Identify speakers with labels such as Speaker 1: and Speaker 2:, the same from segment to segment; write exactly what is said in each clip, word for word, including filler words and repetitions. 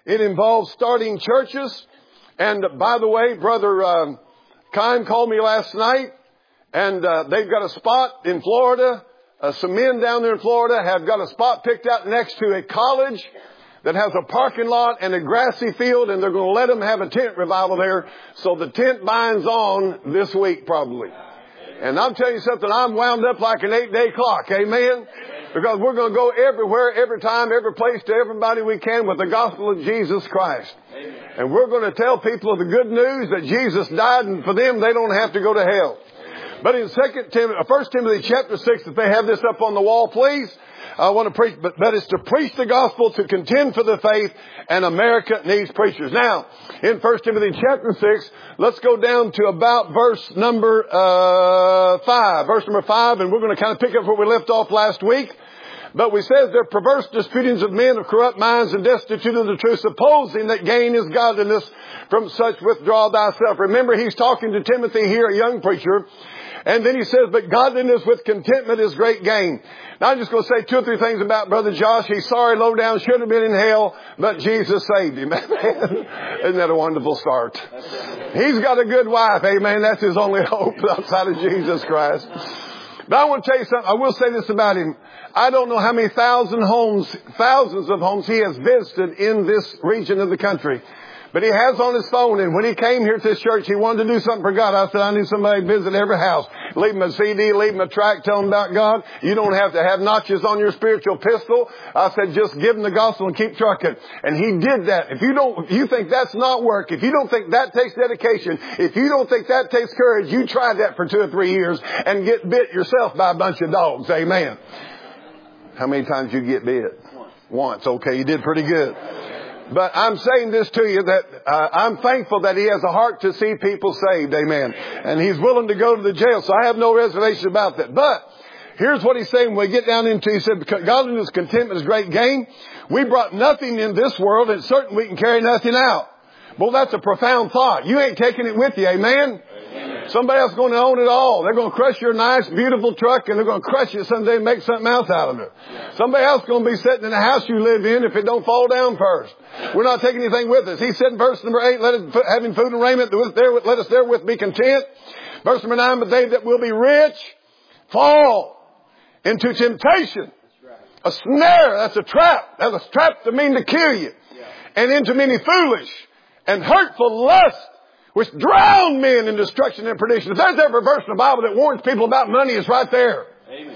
Speaker 1: It involves starting churches. And by the way, Brother um, Kime called me last night, and uh, they've got a spot in Florida. Uh, some men down there in Florida have got a spot picked out next to a college that has a parking lot and a grassy field, and they're going to let them have a tent revival there. So the tent binds on this week probably. And I'll tell you something, I'm wound up like an eight-day clock. Amen? Because we're going to go everywhere, every time, every place, to everybody we can with the gospel of Jesus Christ. Amen. And we're going to tell people the good news that Jesus died, and for them, they don't have to go to hell. But in Second Timothy, First Timothy chapter six, if they have this up on the wall, please, I want to preach, but that is to preach the gospel, to contend for the faith, and America needs preachers. Now, in First Timothy chapter six, let's go down to about verse number uh five. Verse number five, and we're going to kind of pick up where we left off last week. But we said they're perverse disputings of men of corrupt minds and destitute of the truth, supposing that gain is godliness. From such withdraw thyself. Remember, he's talking to Timothy here, a young preacher. And then he says, but godliness with contentment is great gain. Now I'm just going to say two or three things about Brother Josh. He's sorry, low down, should have been in hell, but Jesus saved him. Isn't that a wonderful start? He's got a good wife. Amen. That's his only hope outside of Jesus Christ. But I want to tell you something. I will say this about him. I don't know how many thousand homes, thousands of homes he has visited in this region of the country. But he has on his phone, and when he came here to this church, he wanted to do something for God. I said, I need somebody to visit every house. Leave him a C D, leave him a tract, tell him about God. You don't have to have notches on your spiritual pistol. I said, just give him the gospel and keep trucking. And he did that. If you don't, if you think that's not work, if you don't think that takes dedication, if you don't think that takes courage, you try that for two or three years and get bit yourself by a bunch of dogs. Amen. How many times you get bit? Once. Once. Okay, you did pretty good. But I'm saying this to you that uh, I'm thankful that he has a heart to see people saved. Amen. And he's willing to go to the jail. So I have no reservation about that. But here's what he's saying when we get down into, he said, godliness, contentment is great gain. We brought nothing in this world, and certainly we can carry nothing out. Well, that's a profound thought. You ain't taking it with you. Amen. Somebody else is going to own it all. They're going to crush your nice, beautiful truck, and they're going to crush it someday and make something else out of it. Somebody else is going to be sitting in the house you live in if it don't fall down first. We're not taking anything with us. He said in verse number eight, let us, having food and raiment, let us therewith be content. Verse number nine, but they that will be rich fall into temptation. A snare, that's a trap. That's a trap to mean to kill you. And into many foolish and hurtful lusts, which drown men in destruction and perdition. If there's ever a verse in the Bible that warns people about money, it's right there. Amen.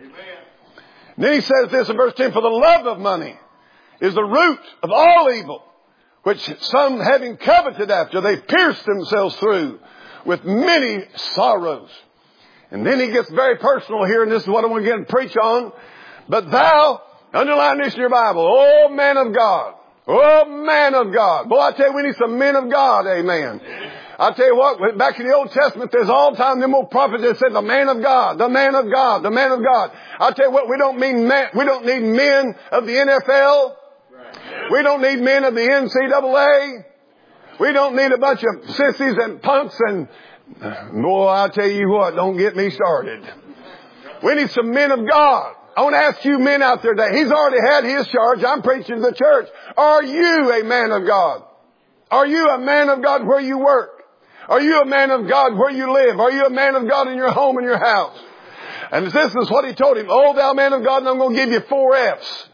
Speaker 1: Then he says this in verse ten, for the love of money is the root of all evil, which some having coveted after, they pierced themselves through with many sorrows. And then he gets very personal here, and this is what I want to get and preach on. But thou, underline this in your Bible, oh man of God. Oh, man of God. Boy, I tell you, we need some men of God. Amen. I tell you what, back in the Old Testament, there's all the time them old prophets that said, the man of God, the man of God, the man of God. I tell you what, we don't mean man, we don't need men of the N F L. We don't need men of the N C double A. We don't need a bunch of sissies and punks and, boy, I tell you what, don't get me started. We need some men of God. I want to ask you men out there today. He's already had his charge. I'm preaching to the church. Are you a man of God? Are you a man of God where you work? Are you a man of God where you live? Are you a man of God in your home and your house? And this is what he told him. Oh, thou man of God, and I'm going to give you four F's.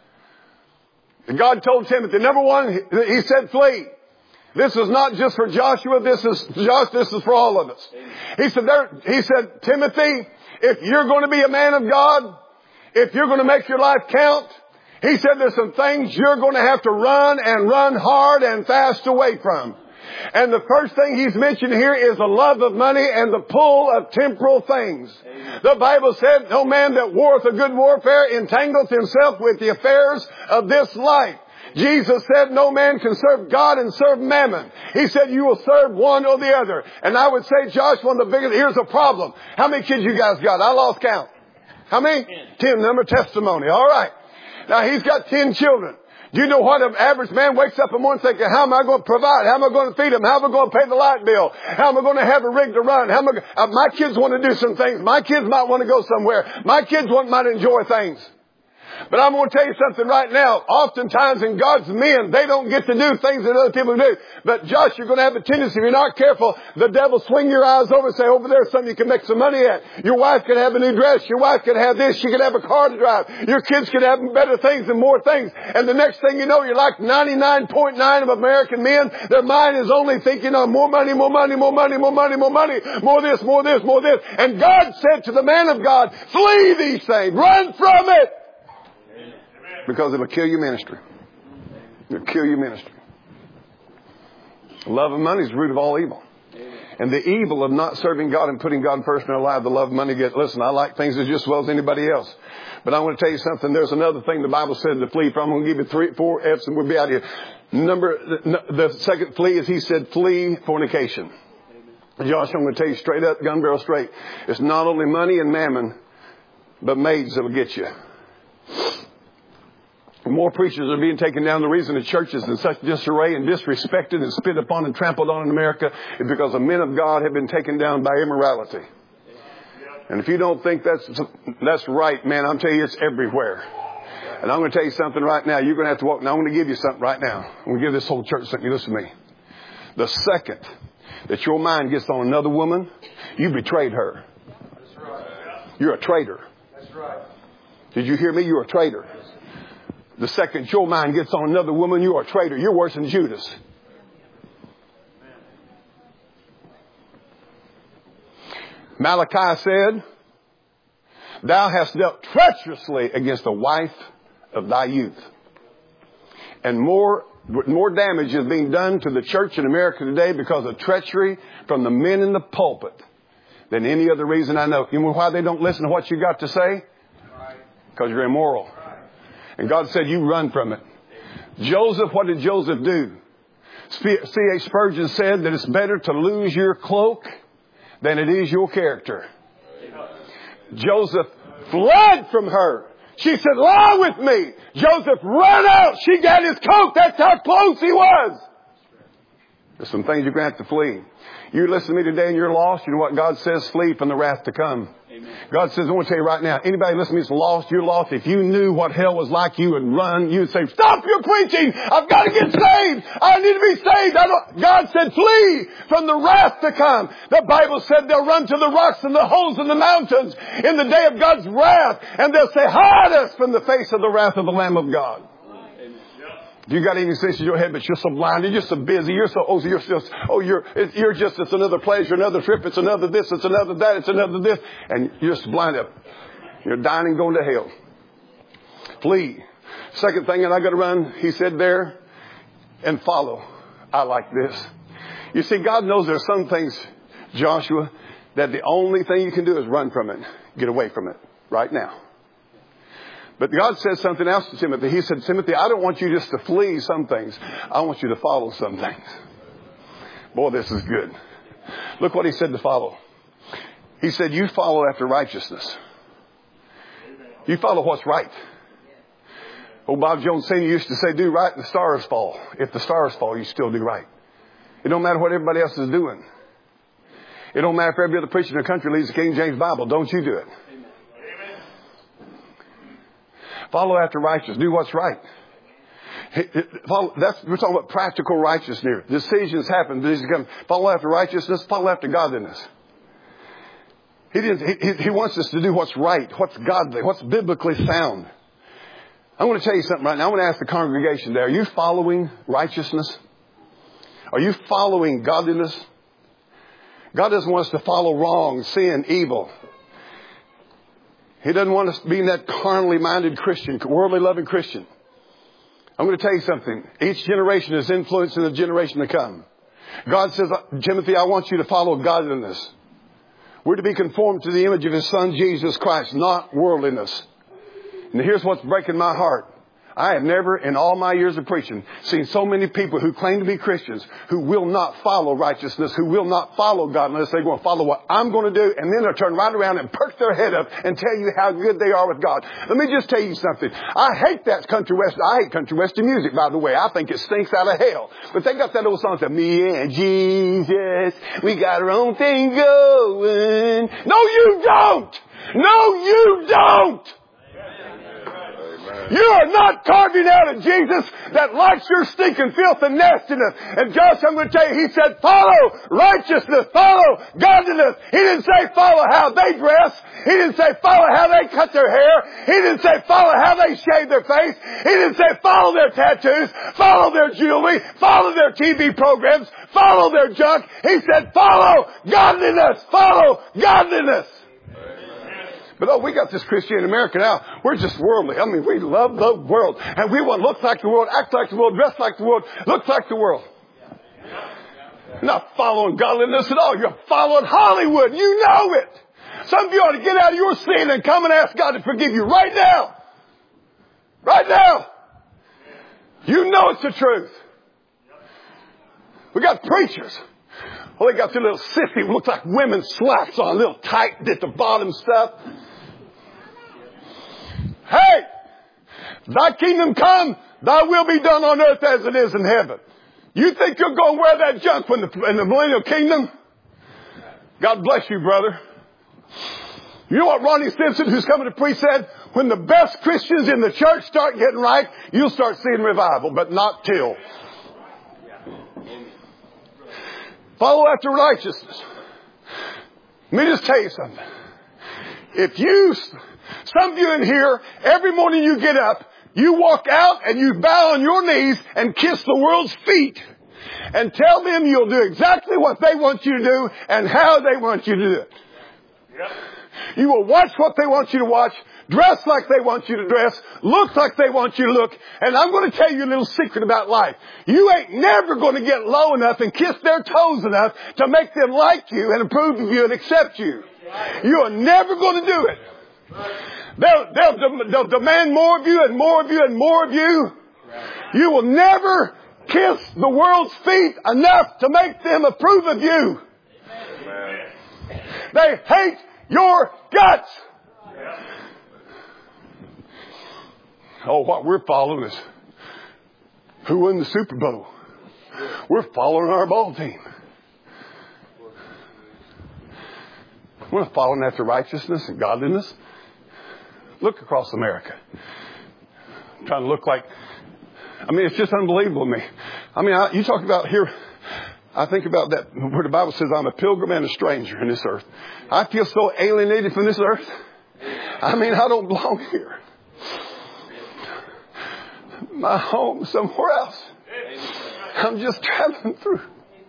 Speaker 1: And God told Timothy, number one, he said, flee. This is not just for Joshua. This is Josh. This is for all of us. He said, there, he said, Timothy, if you're going to be a man of God, if you're going to make your life count, he said there's some things you're going to have to run and run hard and fast away from. And the first thing he's mentioned here is the love of money and the pull of temporal things. Amen. The Bible said, no man that warreth a good warfare entangleth himself with the affairs of this life. Jesus said no man can serve God and serve mammon. He said you will serve one or the other. And I would say, Josh, one of the biggest, here's a problem. How many kids you guys got? I lost count. How many? Ten. Ten. Number testimony. All right. Now he's got ten children. Do you know what an average man wakes up in the morning thinking, how am I going to provide? How am I going to feed them? How am I going to pay the light bill? How am I going to have a rig to run? How am I, uh, my kids want to do some things. My kids might want to go somewhere. My kids want, might enjoy things. But I'm going to tell you something right now. Oftentimes in God's men, they don't get to do things that other people do. But Josh, you're going to have a tendency, if you're not careful, the devil swing your eyes over and say, over there's something you can make some money at. Your wife could have a new dress. Your wife could have this. She could have a car to drive. Your kids could have better things and more things. And the next thing you know, you're like ninety-nine point nine of American men. Their mind is only thinking of more money, more money, more money, more money, more money, more this, more this, more this. And God said to the man of God, flee these things. Run from it. Because it'll kill your ministry. It'll kill your ministry. Love of money is the root of all evil. And the evil of not serving God and putting God first in our life, the love of money gets, listen, I like things just as well as anybody else. But I want to tell you something. There's another thing the Bible said to flee from. I'm going to give you three, four F's and we'll be out of here. Number, the, the second flee is he said flee fornication. Josh, I'm going to tell you straight up, gun barrel straight. It's not only money and mammon, but maids that'll get you. More preachers are being taken down. The reason the church is in such disarray and disrespected and spit upon and trampled on in America is because the men of God have been taken down by immorality. And if you don't think that's that's right, man, I'm telling you, it's everywhere. And I'm going to tell you something right now. You're going to have to walk. Now I'm going to give you something right now. I'm going to give this whole church something. You listen to me. The second that your mind gets on another woman, you betrayed her. That's right. You're a traitor. That's right. Did you hear me? You're a traitor. The second your mind gets on another woman, you're a traitor. You're worse than Judas. Malachi said, thou hast dealt treacherously against the wife of thy youth. And more, more damage is being done to the church in America today because of treachery from the men in the pulpit than any other reason I know. You know why they don't listen to what you got to say? Because you're immoral. And God said, you run from it. Joseph, what did Joseph do? C H Spurgeon said that it's better to lose your cloak than it is your character. Joseph fled from her. She said, lie with me. Joseph ran out. She got his coat. That's how close he was. There's some things you're going to have to flee. You listen to me today and you're lost. You know what God says? Flee from the wrath to come. Amen. God says, I want to tell you right now, anybody listening to me is lost. You're lost. If you knew what hell was like, you would run. You would say, stop your preaching. I've got to get saved. I need to be saved. I don't. God said, flee from the wrath to come. The Bible said they'll run to the rocks and the holes in the mountains in the day of God's wrath. And they'll say, hide us from the face of the wrath of the Lamb of God. You got any sense in your head, but you're so blinded, you're so busy, you're so, oh, you're just, oh, you're, it's, you're just, it's another pleasure, another trip, it's another this, it's another that, it's another this, and you're just blinded. You're dying and going to hell. Flee. Second thing, and I got to run, he said there, and follow. I like this. You see, God knows there's some things, Joshua, that the only thing you can do is run from it, get away from it, right now. But God says something else to Timothy. He said, Timothy, I don't want you just to flee some things. I want you to follow some things. Boy, this is good. Look what he said to follow. He said, you follow after righteousness. You follow what's right. Old Bob Jones Senior used to say, do right and the stars fall. If the stars fall, you still do right. It don't matter what everybody else is doing. It don't matter if every other preacher in the country reads the King James Bible. Don't you do it. Follow after righteousness. Do what's right. Follow, that's, we're talking about practical righteousness here. Decisions happen. Decisions follow after righteousness. Follow after godliness. He, didn't, he, he wants us to do what's right, what's godly, what's biblically sound. I want to tell you something right now. I want to ask the congregation there. Are you following righteousness? Are you following godliness? God doesn't want us to follow wrong, sin, evil. He doesn't want us being that carnally minded Christian, worldly loving Christian. I'm going to tell you something. Each generation is influencing the generation to come. God says, Timothy, I want you to follow godliness. We're to be conformed to the image of His Son, Jesus Christ, not worldliness. And here's what's breaking my heart. I have never, in all my years of preaching, seen so many people who claim to be Christians who will not follow righteousness, who will not follow godliness. They're going to follow what I'm going to do, and then they'll turn right around and perk their head up and tell you how good they are with God. Let me just tell you something. I hate that country western. I hate country western music, by the way. I think it stinks out of hell. But they got that old song that me and Jesus, we got our own thing going. No, you don't. No, you don't. You are not carving out a Jesus that likes your stinking filth and nastiness. And Josh, I'm going to tell you, he said, follow righteousness, follow godliness. He didn't say follow how they dress. He didn't say follow how they cut their hair. He didn't say follow how they shave their face. He didn't say follow their tattoos, follow their jewelry, follow their T V programs, follow their junk. He said follow godliness, follow godliness. But oh, we got this Christian America now. We're just worldly. I mean, we love the world. And we want to look like the world, act like the world, dress like the world, look like the world. You're not following godliness at all. You're following Hollywood. You know it. Some of you ought to get out of your sin and come and ask God to forgive you right now. Right now. You know it's the truth. We got preachers. Well, they got their little sissy, looks like women's slacks on, a little tight at the bottom stuff. Hey, thy kingdom come, thy will be done on earth as it is in heaven. You think you're going to wear that junk in the, in the millennial kingdom? God bless you, brother. You know what Ronnie Simpson, who's coming to preach, said? When the best Christians in the church start getting right, you'll start seeing revival, but not till. Follow after righteousness. Let me just tell you something. If you, some of you in here, every morning you get up, you walk out and you bow on your knees and kiss the world's feet and tell them you'll do exactly what they want you to do and how they want you to do it. Yep. You will watch what they want you to watch, dress like they want you to dress, look like they want you to look. And I'm going to tell you a little secret about life. You ain't never going to get low enough and kiss their toes enough to make them like you and approve of you and accept you. You are never going to do it. They'll, they'll, they'll demand more of you and more of you and more of you. You will never kiss the world's feet enough to make them approve of you. They hate your guts. Oh, what we're following is who won the Super Bowl. We're following our ball team. We're not following after righteousness and godliness. Look across America. I'm trying to look like, I mean, it's just unbelievable to me. I mean, I, you talk about here, I think about that where the Bible says I'm a pilgrim and a stranger in this earth. I feel so alienated from this earth. I mean, I don't belong here. My home somewhere else. I'm just traveling through.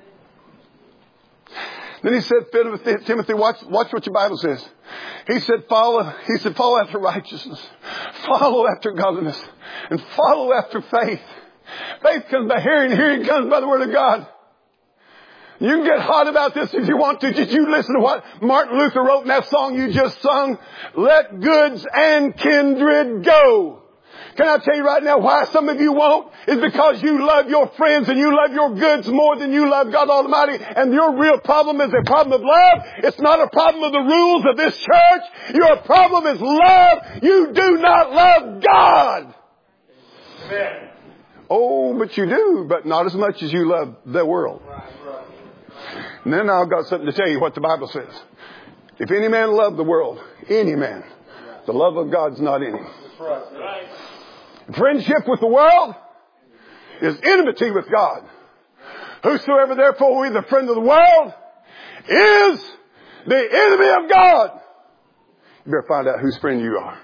Speaker 1: Then he said, Timothy, watch, watch what your Bible says. He said, follow, he said, follow after righteousness. Follow after godliness. And follow after faith. Faith comes by hearing, hearing comes by the word of God. You can get hot about this if you want to. Did you listen to what Martin Luther wrote in that song you just sung? Let goods and kindred go. Can I tell you right now why some of you won't? Is because you love your friends and you love your goods more than you love God Almighty. And your real problem is a problem of love. It's not a problem of the rules of this church. Your problem is love. You do not love God. Amen. Oh, but you do, but not as much as you love the world. And then I've got something to tell you what the Bible says. If any man love the world, any man, the love of God's not in him. Friendship with the world is enmity with God. Whosoever therefore will be the friend of the world is the enemy of God. You better find out whose friend you are.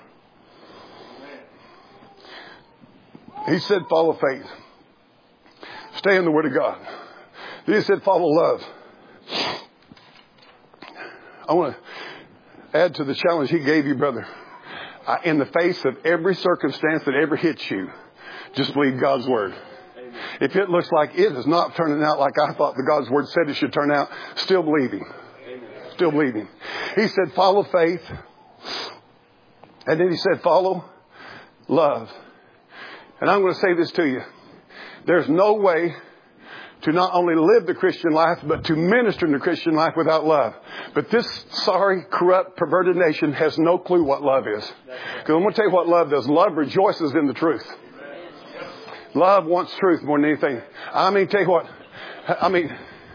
Speaker 1: He said follow faith. Stay in the Word of God. He said follow love. I want to add to the challenge he gave you, brother. Uh, in the face of every circumstance that ever hits you, just believe God's Word. Amen. If it looks like it is not turning out like I thought the God's Word said it should turn out, still believe Him. Amen. Still believe Him. He said follow faith. And then he said follow love. And I'm going to say this to you. There's no way to not only live the Christian life, but to minister in the Christian life without love. But this sorry, corrupt, perverted nation has no clue what love is. Because I'm going to tell you what love does. Love rejoices in the truth. Love wants truth more than anything. I mean, tell you what. I mean,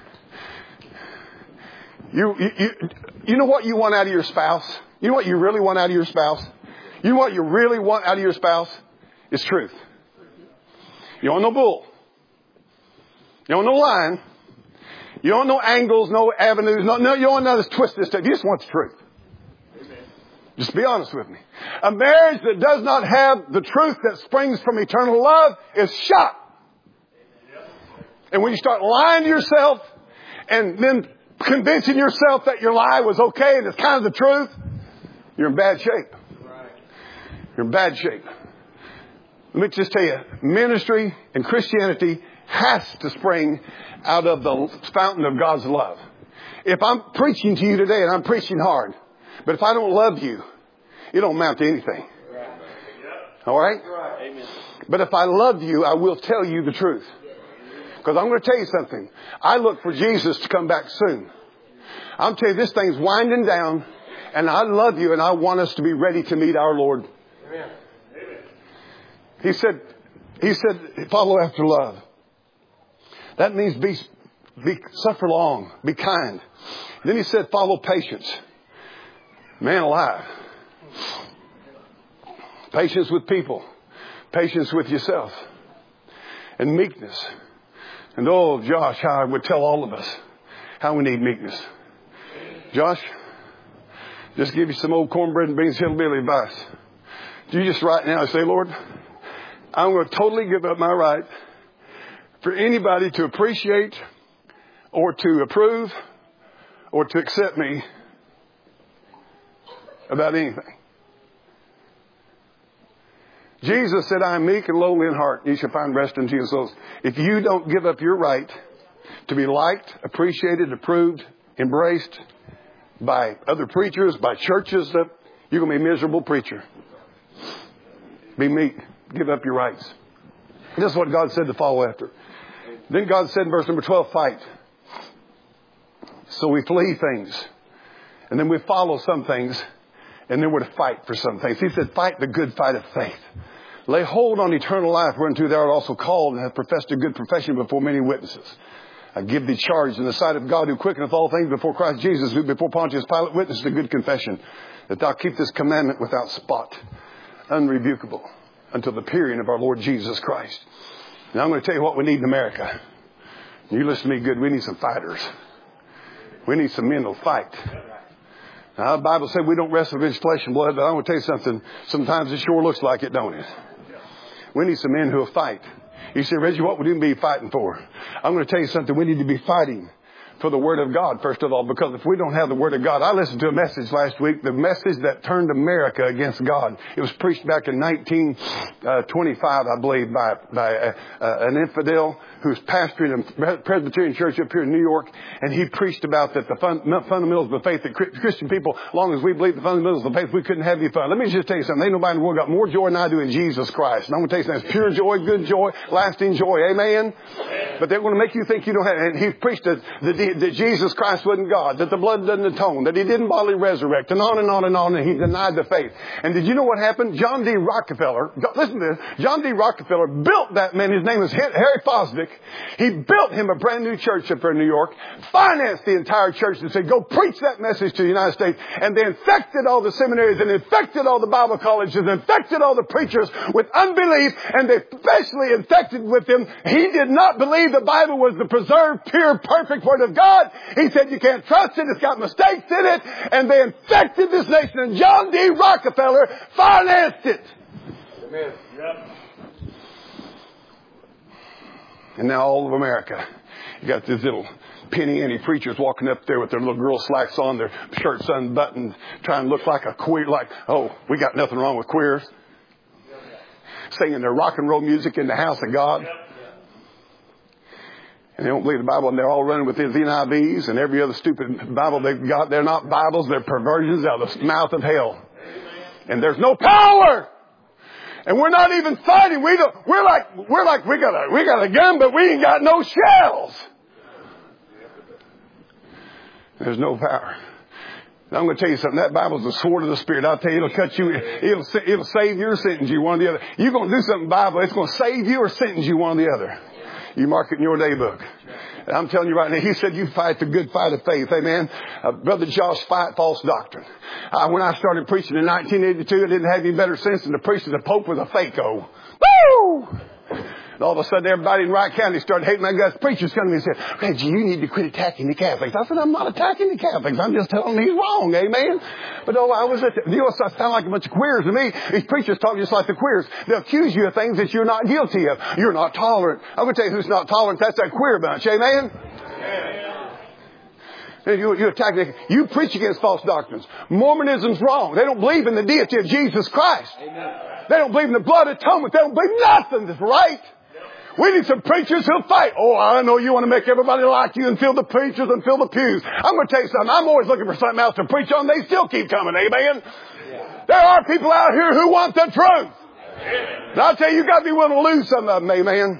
Speaker 1: you, you, you, you know what you want out of your spouse? You know what you really want out of your spouse? You know what you really want out of your spouse? It's truth. You don't want no bull. You don't want no lying. You don't want no angles, no avenues. No, no, you don't want none of this twisted stuff. You just want the truth. Amen. Just be honest with me. A marriage that does not have the truth that springs from eternal love is shot. And when you start lying to yourself and then convincing yourself that your lie was okay and it's kind of the truth, you're in bad shape. You're in bad shape. Let me just tell you, ministry and Christianity has to spring out of the fountain of God's love. If I'm preaching to you today and I'm preaching hard, but if I don't love you, it don't amount to anything. All right? But if I love you, I will tell you the truth. Because I'm going to tell you something. I look for Jesus to come back soon. I'm telling you, this thing's winding down, and I love you, and I want us to be ready to meet our Lord. Amen. He said, he said, follow after love. That means be, be, suffer long, be kind. Then he said, follow patience. Man alive. Patience with people. Patience with yourself. And meekness. And oh, Josh, how I would tell all of us how we need meekness. Josh, just give you some old cornbread and beans hillbilly advice. You just right now say, Lord, I'm going to totally give up my right for anybody to appreciate or to approve or to accept me about anything. Jesus said, I am meek and lowly in heart. You shall find rest unto your souls. If you don't give up your right to be liked, appreciated, approved, embraced by other preachers, by churches, you're going to be a miserable preacher. Be meek. Give up your rights. This is what God said to follow after. Then God said in verse number twelve, fight. So we flee things. And then we follow some things. And then we're to fight for some things. He said, fight the good fight of faith. Lay hold on eternal life, whereunto thou art also called, and have professed a good profession before many witnesses. I give thee charge in the sight of God, who quickeneth all things, before Christ Jesus, who before Pontius Pilate witnessed a good confession, that thou keep this commandment without spot, unrebukable, until the appearing of our Lord Jesus Christ. Now I'm going to tell you what we need in America. You listen to me good. We need some fighters. We need some men who'll fight. Now, the Bible said we don't wrestle against flesh and blood, but I'm going to tell you something. Sometimes it sure looks like it, don't it? We need some men who will fight. You say, Reggie, what would you be fighting for? I'm going to tell you something. We need to be fighting for the Word of God, first of all, because if we don't have the Word of God, I listened to a message last week, the message that turned America against God. It was preached back in nineteen twenty-five, I believe, by, by uh, uh, an infidel who's pastoring a Presbyterian church up here in New York, and he preached about that the fun, fundamentals of the faith, that Christian people, as long as we believe the fundamentals of the faith, we couldn't have any fun. Let me just tell you something. Ain't nobody in the world got more joy than I do in Jesus Christ. And I'm going to tell you something. It's pure joy, good joy, lasting joy. Amen? But they're going to make you think you don't have it. And he preached that, that, that Jesus Christ wasn't God, that the blood doesn't atone, that he didn't bodily resurrect, and on and on and on, and he denied the faith. And did you know what happened? John D. Rockefeller, listen to this, John D. Rockefeller built that man, his name was Harry Fosdick. He built him a brand new church up there in New York, financed the entire church and said, go preach that message to the United States. And they infected all the seminaries and infected all the Bible colleges and infected all the preachers with unbelief, and they especially infected with them. He did not believe the Bible was the preserved, pure, perfect Word of God. He said you can't trust it. It's got mistakes in it. And they infected this nation. And John D. Rockefeller financed it. Amen. Yep. And now all of America, you got these little penny ante preachers walking up there with their little girl slacks on, their shirts unbuttoned, trying to look like a queer, like, oh, we got nothing wrong with queers. Singing their rock and roll music in the house of God. And they don't believe the Bible, and they're all running with these N I Vs and every other stupid Bible they've got. They're not Bibles, they're perversions out of the mouth of hell. And there's no power. And we're not even fighting. We don't, we're like, we're like, we got a, we got a gun, but we ain't got no shells. There's no power. Now, I'm going to tell you something. That Bible's the sword of the Spirit. I'll tell you, it'll cut you. It'll, it'll save you or sentence you, one or the other. You're going to do something Bible. It's going to save you or sentence you, one or the other. You mark it in your day book. And I'm telling you right now, he said, you fight the good fight of faith. Amen. Uh, Brother Josh, fight false doctrine. Uh, when I started preaching in nineteen eighty-two, I didn't have any better sense than to preach to the Pope with a Faco. Woo! And all of a sudden, everybody in Wright County started hating my guts. Preachers come to me and said, Reggie, you need to quit attacking the Catholics. I said, I'm not attacking the Catholics. I'm just telling them he's wrong. Amen. But oh, I was at the, you know, I sound like a bunch of queers to me. These preachers talk just like the queers. They'll accuse you of things that you're not guilty of. You're not tolerant. I'm going to tell you who's not tolerant. That's that queer bunch. Amen. Amen. You, you attack the, you preach against false doctrines. Mormonism's wrong. They don't believe in the deity of Jesus Christ. Amen. They don't believe in the blood atonement. They don't believe nothing that's right. We need some preachers who'll fight. Oh, I know you want to make everybody like you and fill the preachers and fill the pews. I'm going to tell you something. I'm always looking for something else to preach on. They still keep coming. Amen. Yeah. There are people out here who want the truth. And I'll tell you, you've got to be willing to lose some of them. Amen.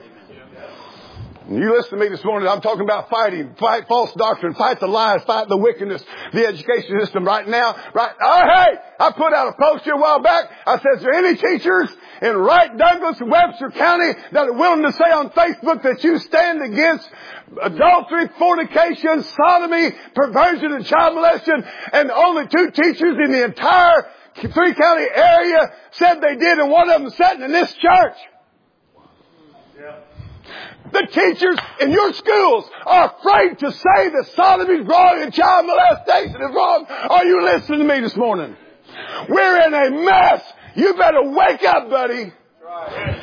Speaker 1: You listen to me this morning. I'm talking about fighting. Fight false doctrine. Fight the lies. Fight the wickedness. The education system right now. Right. Oh, hey, I put out a post here a while back. I said, is there any teachers in Wright, Douglas, and Webster County that are willing to say on Facebook that you stand against adultery, fornication, sodomy, perversion, and child molestation? And only two teachers in the entire three county area said they did, and one of them sitting in this church. Yeah. The teachers in your schools are afraid to say that sodomy is wrong and child molestation is wrong. Are you listening to me this morning? We're in a mess. You better wake up, buddy. That's right.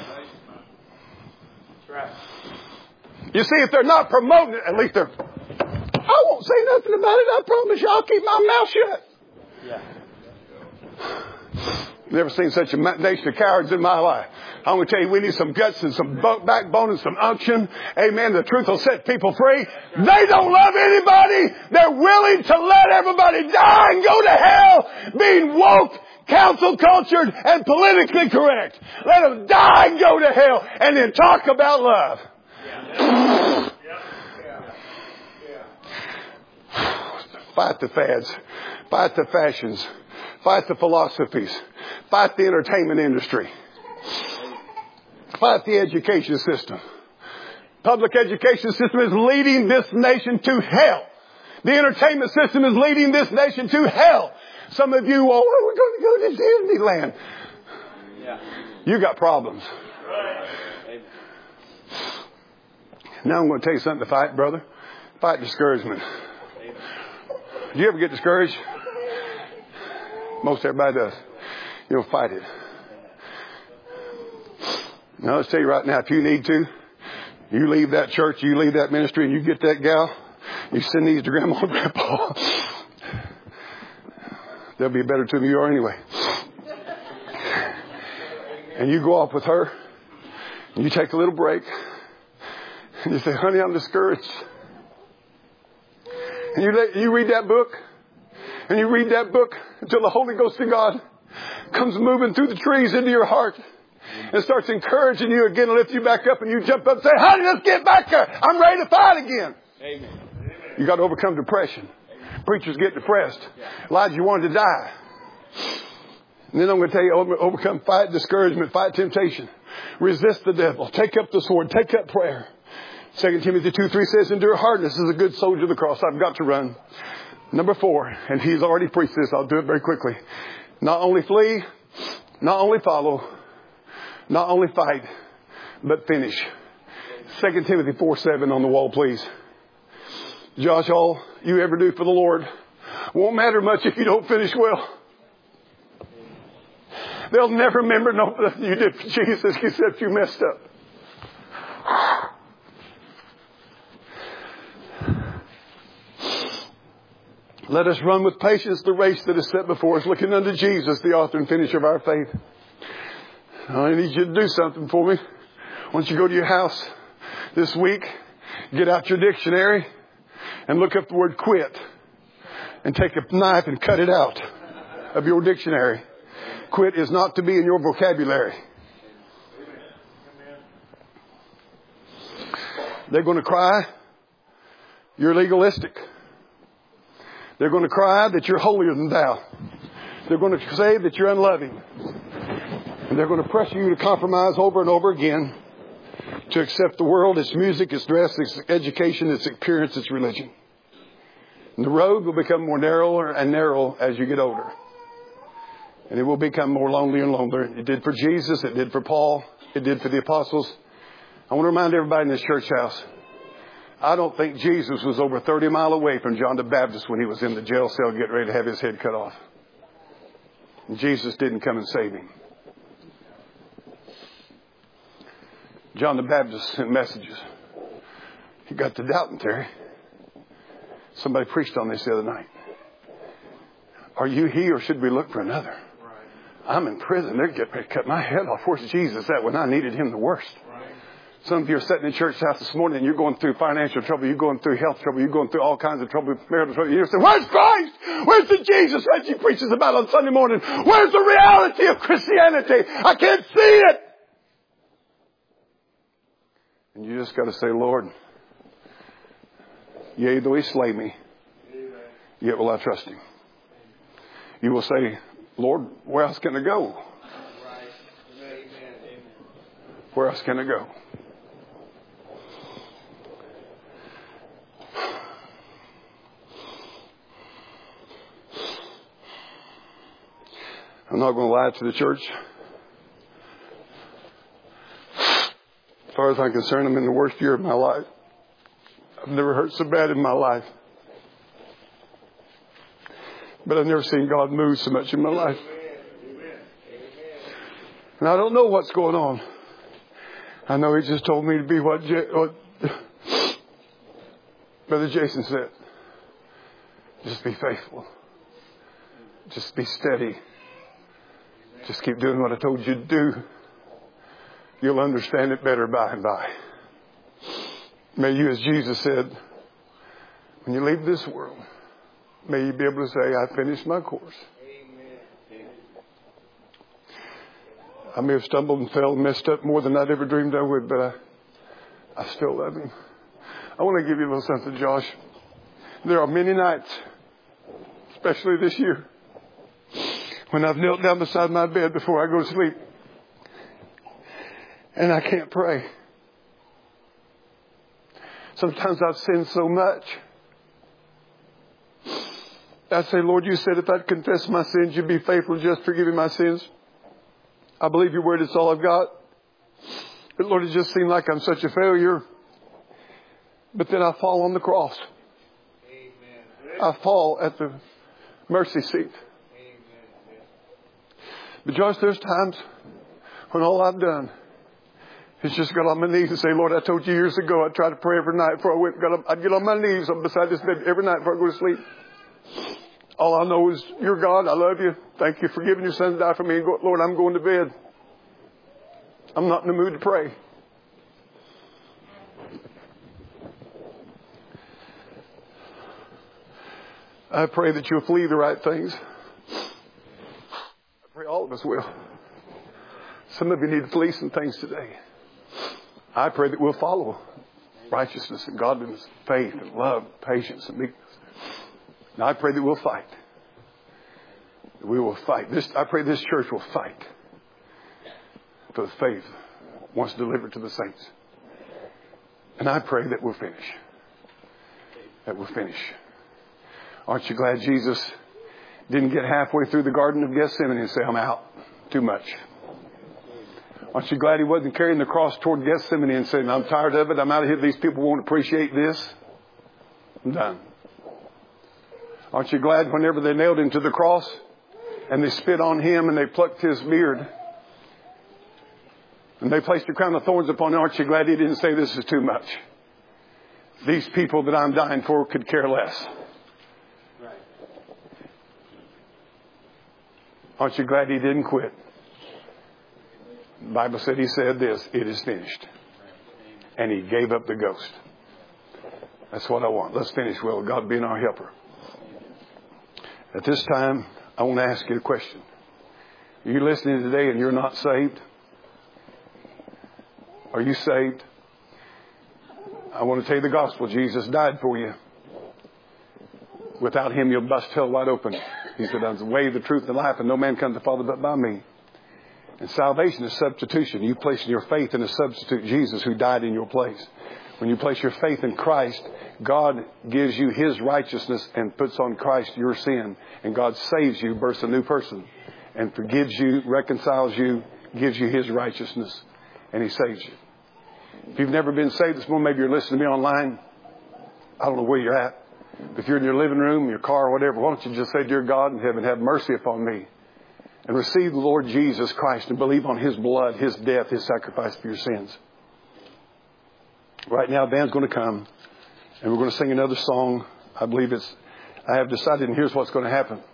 Speaker 1: That's right. You see, if they're not promoting it, at least they're, I won't say nothing about it. I promise you, I'll keep my mouth shut. Yeah. Never seen such a nation of cowards in my life. I'm going to tell you, we need some guts and some backbone and some unction. Amen. The truth will set people free. They don't love anybody. They're willing to let everybody die and go to hell, being woke, council cultured, and politically correct. Let them die and go to hell, and then talk about love. Yeah. Yeah. Yeah. Fight the fads. Fight the fashions. Fight the philosophies. Fight the entertainment industry. Fight the education system. Public education system is leading this nation to hell. The entertainment system is leading this nation to hell. Some of you, oh, we're going to go to Disneyland. Yeah. You got problems. Right. Now I'm going to tell you something to fight, brother. Fight discouragement. Do you ever get discouraged? Most everybody does. You'll fight it. Now, let's tell you right now, if you need to, you leave that church, you leave that ministry, and you get that gal, you send these to Grandma and Grandpa. They'll be better to me you are anyway. And you go off with her, and you take a little break, and you say, honey, I'm discouraged. And you, let, you read that book, and you read that book until the Holy Ghost of God comes moving through the trees into your heart and starts encouraging you again and lift you back up, and you jump up and say, honey, let's get back there. I'm ready to fight again. Amen. You got to overcome depression. Amen. Preachers get depressed. Yeah. Elijah wanted to die. And then I'm going to tell you, overcome, fight discouragement, fight temptation. Resist the devil. Take up the sword. Take up prayer. Second Timothy two three says, endure hardness as a good soldier of the cross. I've got to run. Number four, and he's already preached this. I'll do it very quickly. Not only flee, not only follow, not only fight, but finish. Second Timothy four seven on the wall, please. Josh, all you ever do for the Lord won't matter much if you don't finish well. They'll never remember nothing you did for Jesus except you messed up. Let us run with patience the race that is set before us, looking unto Jesus, the author and finisher of our faith. I need you to do something for me. Once you go to your house this week, get out your dictionary and look up the word quit. And take a knife and cut it out of your dictionary. Quit is not to be in your vocabulary. They're going to cry you're legalistic. They're going to cry that you're holier than thou. They're going to say that you're unloving. And they're going to pressure you to compromise over and over again. to accept the world, its music, its dress, its education, its appearance, its religion. And the road will become more narrower and narrow as you get older. And it will become more lonely and lonelier. It did for Jesus. It did for Paul. It did for the apostles. I want to remind everybody in this church house, I don't think Jesus was over thirty miles away from John the Baptist when he was in the jail cell getting ready to have his head cut off. And Jesus didn't come and save him. John the Baptist sent messages. He got to doubting, Terry. Somebody preached on this the other night. Are you he or should we look for another? I'm in prison. They're getting ready to cut my head off. Where's Jesus at when I needed him the worst? Some of you are sitting in church house this morning and you're going through financial trouble. You're going through health trouble. You're going through all kinds of trouble, marital trouble. You're saying, where's Christ? Where's the Jesus that she preaches about on Sunday morning? Where's the reality of Christianity? I can't see it. And you just got to say, Lord, yea, though he slay me, yet will I trust him. You will say, Lord, where else can I go? Where else can I go? I'm not going to lie to the church. As far as I'm concerned, I'm in the worst year of my life. I've never hurt so bad in my life. But I've never seen God move so much in my life. And I don't know what's going on. I know he just told me to be what, J- what Brother Jason said. Just be faithful. Just be steady. Just keep doing what I told you to do. You'll understand it better by and by. May you, as Jesus said, when you leave this world, may you be able to say, I finished my course. Amen. I may have stumbled and fell and messed up more than I'd ever dreamed I would, but I, I still love him. I want to give you a little something, Josh. There are many nights, especially this year, when I've knelt down beside my bed before I go to sleep, and I can't pray. Sometimes I've sinned so much. I say, Lord, you said if I'd confess my sins, you'd be faithful and just forgiving my sins. I believe your word is all I've got. But Lord, it just seemed like I'm such a failure. But then I fall on the cross. Amen. I fall at the mercy seat. Amen. But Josh, there's times when all I've done is just got on my knees and say, Lord, I told you years ago I'd try to pray every night before I went. Got up, I'd get on my knees beside this bed every night before I go to sleep. All I know is you're God. I love you. Thank you for giving your son to die for me. Lord, I'm going to bed. I'm not in the mood to pray. I pray that you'll flee the right things. I pray all of us will. Some of you need to flee some things today. I pray that we'll follow righteousness and godliness, faith and love, patience and meekness. Now I pray that we'll fight. We will fight. This, I pray this church will fight for the faith once delivered to the saints. And I pray that we'll finish. That we'll finish. Aren't you glad Jesus didn't get halfway through the Garden of Gethsemane and say, I'm out. Too much. Aren't you glad he wasn't carrying the cross toward Gethsemane and saying, I'm tired of it. I'm out of here. These people won't appreciate this. I'm done. Aren't you glad whenever they nailed him to the cross and they spit on him and they plucked his beard and they placed a crown of thorns upon him? Aren't you glad he didn't say this is too much? These people that I'm dying for could care less. Aren't you glad he didn't quit? The Bible said he said this, it is finished. And he gave up the ghost. That's what I want. Let's finish well. God being our helper. At this time, I want to ask you a question. Are you listening today and you're not saved? Are you saved? I want to tell you the gospel. Jesus died for you. Without him, you'll bust hell wide open. He said, I'm the way, the truth, and the life, and no man comes to the Father but by me. And salvation is substitution. You place your faith in a substitute, Jesus, who died in your place. When you place your faith in Christ, God gives you His righteousness and puts on Christ your sin. And God saves you, births a new person, and forgives you, reconciles you, gives you His righteousness, and He saves you. If you've never been saved this morning, maybe you're listening to me online. I don't know where you're at. If you're in your living room, your car, or whatever, why don't you just say, Dear God in heaven, have mercy upon me. And receive the Lord Jesus Christ and believe on His blood, His death, His sacrifice for your sins. Right now, band's going to come, and we're going to sing another song. I believe it's, I have decided, and here's what's going to happen.